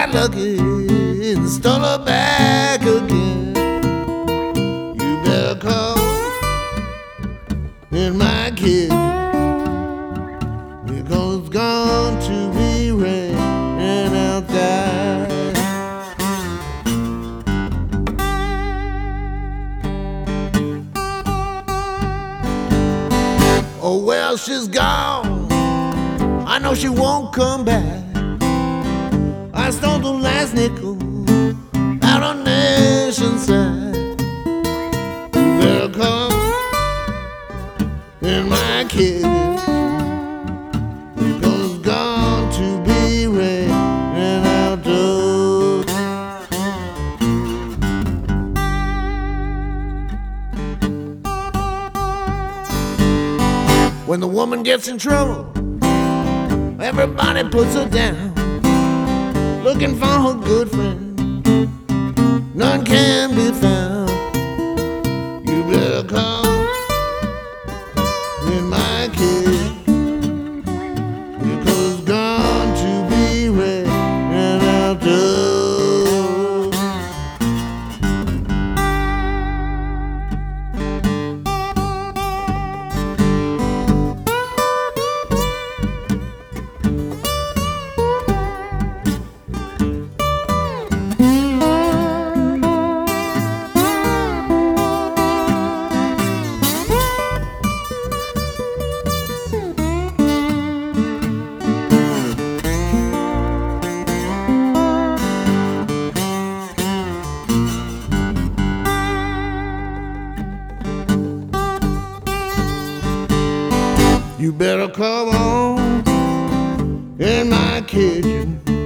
got lucky and stole her back again. You better come in my kitchen, because it's going to be raining outside. Oh well, she's gone, I know she won't come back. I stole the last nickel out on Nationside. You better come in my kitchen, because it's going to be raining outdoors. When the woman gets in trouble, everybody puts her down, looking for her good friend, none can be found. You better come in my kitchen, because it's going to be raining outdoors. You better come on in my kitchen,